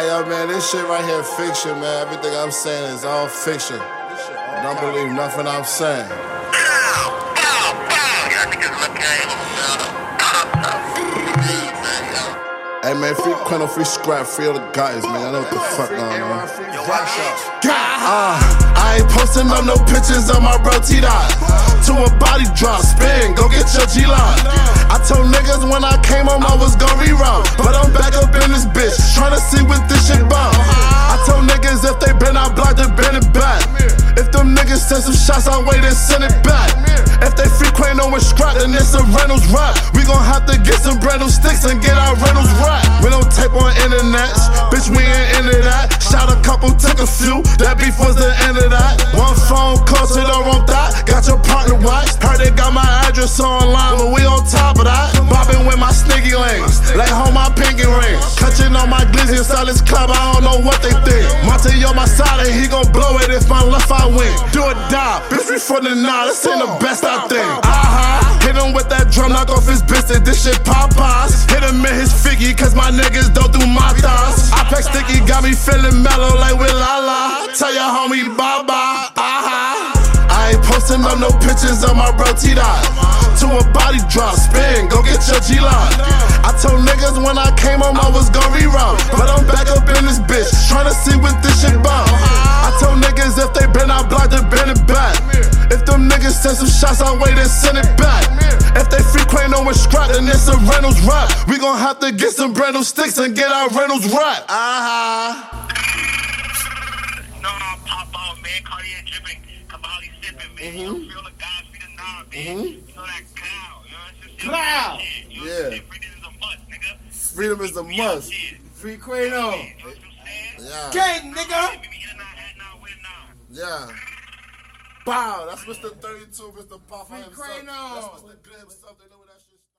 Hey, yo, man, this shit right here fiction, man. Everything I'm saying is all fiction. Don't believe nothing I'm saying. Hey, man, free Quino, free Scrap, free all the guys, man. I know what the fuck going on. I ain't posting up no pictures of my bro T-Dot. To a body drop, spin, go get your G-Lock. I told niggas when I came home I was gon' reroute, but I'm back up in this bitch, tryna see what this shit bout. I told niggas if they been out blocked, they been it back. If them niggas send some shots our way, then send it back. If they free Quino and Scrap, then it's a Reynolds rap. We gon' have to get some brand new sticks and get our Reynolds rap. We don't tape on internets, bitch, we ain't into that. Shot a couple, took a few, that beef was the end of that. One phone call to the wrong thought, got your partner watched. Heard they got my address online, but we on top of that. Bobbing with my sneaky lanes, like home my pinky ring. Clutching on my glizzy inside this club, I don't know what they think. Monte on my side and he gon' blow it if my left I win. Do or die, bitch, we from the nine, this ain't the best I think. Hit him with that drum, knock off his biscuit, this shit Popeyes. Hit him in his figgy, cause my niggas don't do my thighs. I pack sticky, got me feeling mellow like with Lala. Tell your homie bye-bye, I ain't posting up no pictures of my bro T-Dot. To a body drop, spin, go get your G-Lock. I told niggas when I came home I was gon' reroute, but I'm back up in this bitch, tryna see what this shit bout. I told niggas if they been out blocked, they been it back. If them niggas send some shots our way, then send it back. If they free Quino and Scrap, then it's a Reynolds rap. We gon' have to get some brand new sticks and get our Reynolds rap. No, pop out, man. Cartier dripping, Cavalli sipping, man. You don't feel the guys be the knob, man. You know that cow, you know, it's just Cloud. Yeah. Freedom is a must, nigga. Freedom is the must. Free Quino. You know what I'm saying? Yeah. Gang, nigga. Yeah. Bow, that's Mr. 32, Mr. Papa Free himself. Quino. That's Mr. Good himself. They know what that shit is.